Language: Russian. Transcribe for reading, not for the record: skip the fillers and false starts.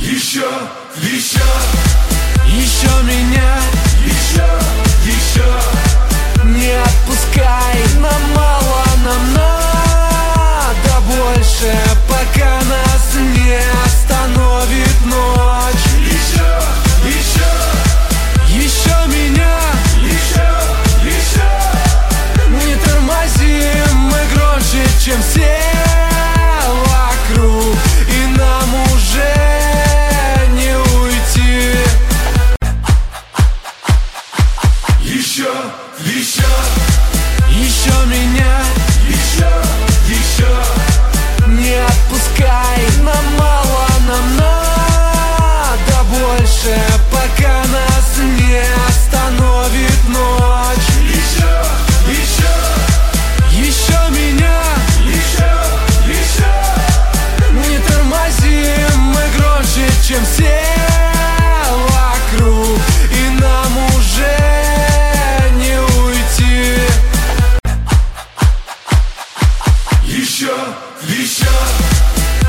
Еще, еще, еще меня, еще не отпускай. Нам мало, нам надо больше, пока нас не остановит ночь. Еще меня, еще не тормозим, мы громче, чем все вокруг, и нам уже не уйти. Еще меня, еще не отпускай. Нам мало, нам надо больше, пока нас не остановит ночь. Еще меня, еще не тормозим, мы громче, чем все вокруг, и нам уже не уйти. Еще